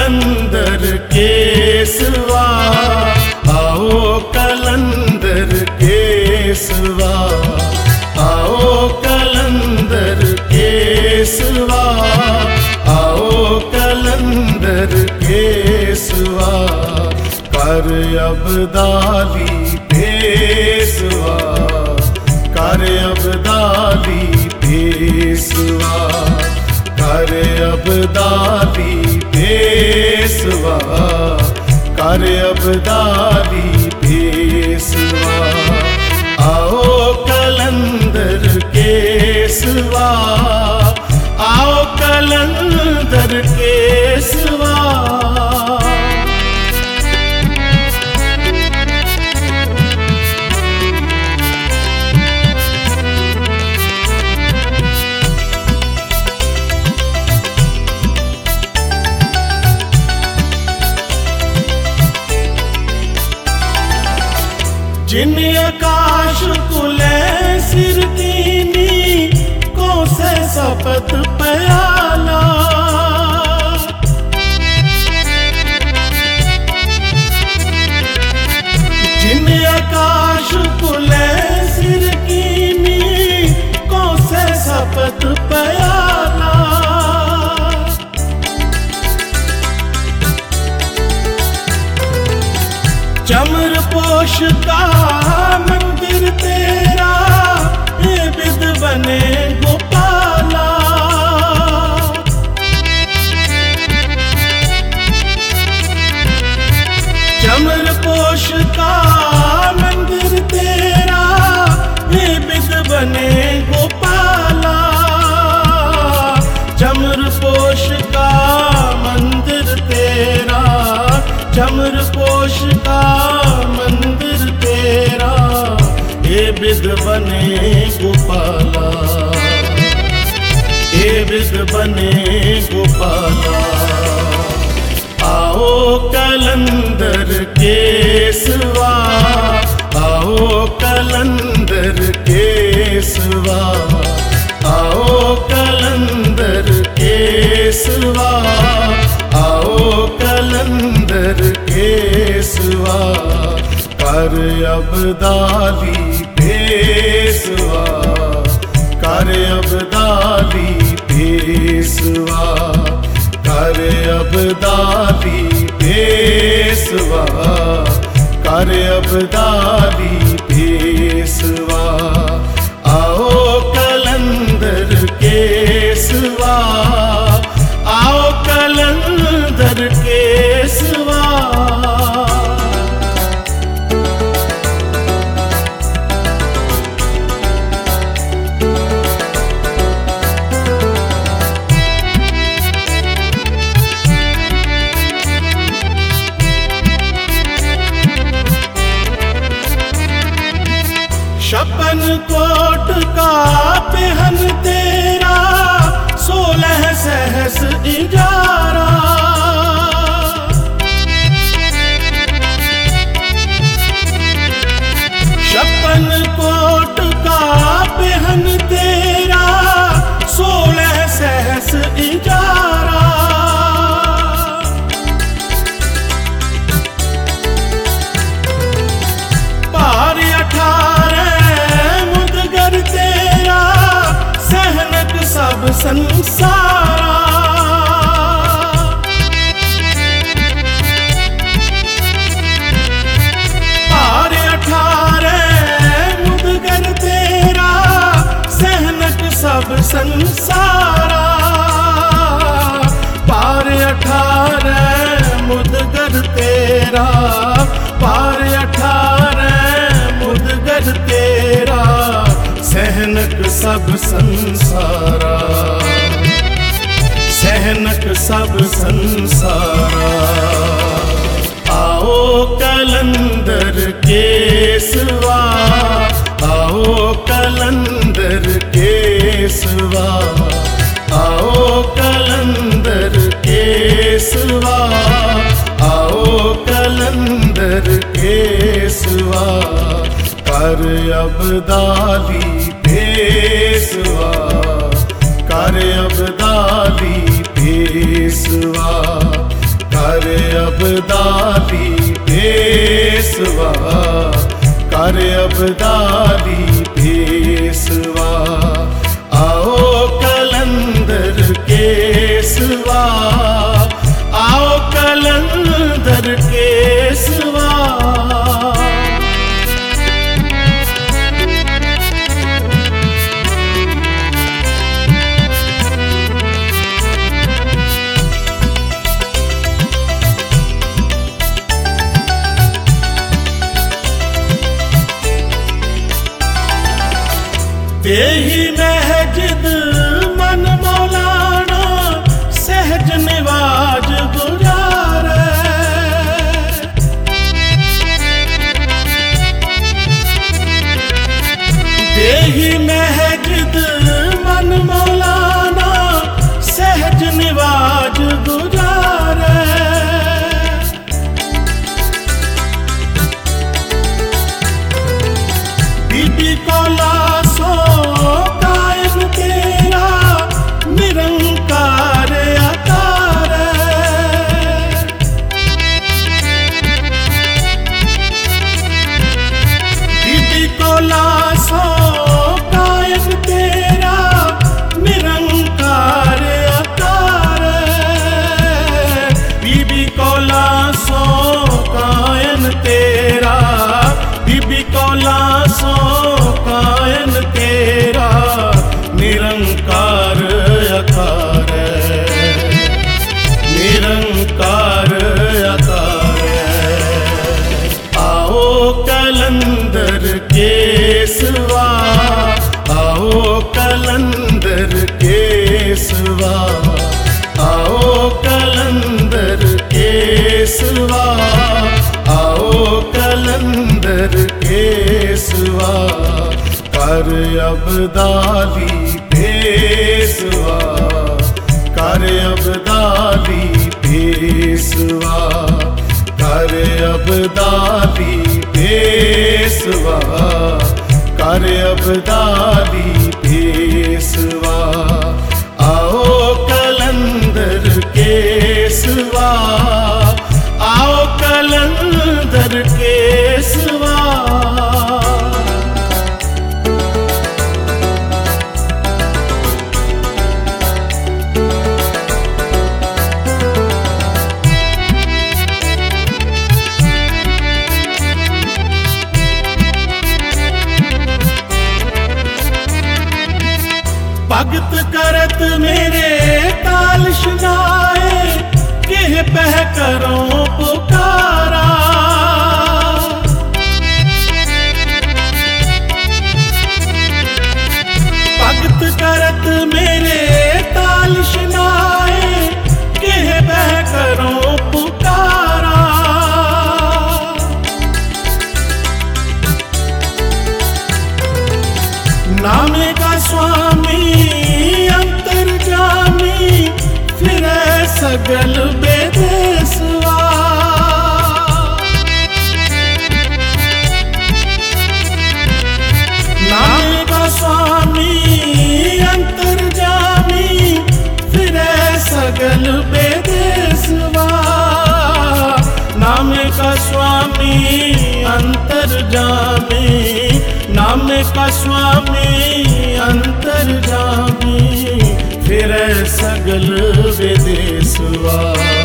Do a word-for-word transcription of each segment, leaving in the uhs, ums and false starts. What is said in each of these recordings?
कलंदर केसवा, आओ कलंदर केसवा, आओ कलंदर केसवा, आओ कलंदर केसवा, कर अब्दाली पेशवा, कर अब्दाली पेशवा, कर अब्दाली पेशवा, कर अब्दाली पेशवा, आओ कलंदर केसवा, आओ कलंदर केसवा। जिन आकाश कुले सिर कीनी को से सपत प्याला, जिन आकाश कुले सिर कीनी को से सपत प्याला, चमर पोश का मंदिर तेरा ये बिद बने गोपाला, चमर पोश का मंदिर तेरा ये बिद बने गोपाला, चमर पोश का मंदिर तेरा, चमर पोश का मंदिर तेरा ये बिद बने गोपाला, ये बिद बने गोपाला, आओ कलंदर केसवा, आओ कलंदर केसवा, आओ कलंदर केसवा, आओ कलंदर केसवा, कर अब्दाली पेशवा, कर अब्दाली पेशवा, कर अब्दाली पेशवा, कर अब्दाली पेशवा, आओ कलंदर केसवा, आओ कलंदर केसवा। छप्पन कोट का पेहन तेरा सोलह सहस इजारा, छप्पन कोट का पेहन तेरा सोलह सहस इजारा, पार अठारह सब संसारा, पार अठारह मुदगर तेरा सहनक सब संसारा, पार अठारह मुदगर तेरा, पार अठारह मुदगर तेरा सहनक सब संसारा, सहनक सब संसारा, आओ कलंदर केसवा, आओ कलंदर केसवा, आओ कलंदर केसवा, आओ कलंदर केसवा, कर अब्दाली पेशवा, कर अब्दाली पेशवा, केसवा कर अब्दाली पेशवा। आओ कलंदर केसवा, आओ कलंदर केसवा। तेही महजिद मन मौलाना सहज निवाज गुजारे। तेही महजिद मन मौलाना सहज निवाज गुजारे। बीबी को लासो कायम तेरा निरंकार आकार। बीबी को लासो कायम तेरा निरंकार आकार। बीबी को लासो कायम तेरा, बीबी को लासो कायन तेरा निरंकार आकार, निरंकार आकार। आओ कलंदर केसवा, आओ कलंदर केसवा, आओ कलंदर केसवा, आओ कलंदर केसवा कर अब्दाली पेशवा, कर अब्दाली पेशवा, कर अब्दाली पेशवा, कर अब्दाली पेशवा। आओ कलंदर केसवा, आओ कलंदर केसवा। भगत करत मेरे ताल सुनाए, केह पह करो पुकारा। भगत करत मेरे ताल सुनाए, केह पह करो पुकारा। नामे का स्वामी अंतर्जामी फिरे सगल बेदेसवा। नामे का स्वामी अंतर्जामी फिरे सगल बेदेसवा। नामे का स्वामी अंतर्जामी, नामे का स्वामी अंतर्जामी फिरे सगल विदेशवा,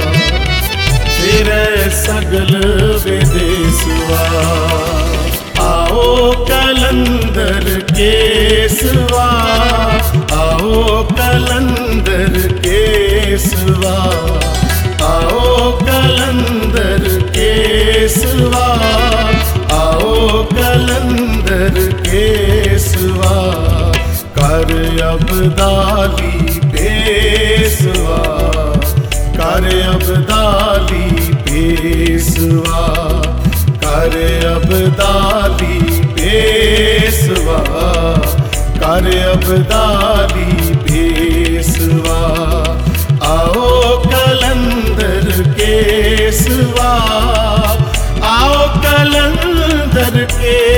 फिरे सगल विदेशवा। आओ कलंदर केसवा, आओ कलंदर केसवा, आओ कलंदर केसवा, आओ कलंदर केसवा कर अब्दाली पेशवा, कर अब्दाली पेशवा, कर अब्दाली पेशवा, कर अब्दाली पेशवा। आओ कलंदर केसवा, आओ कलंदर के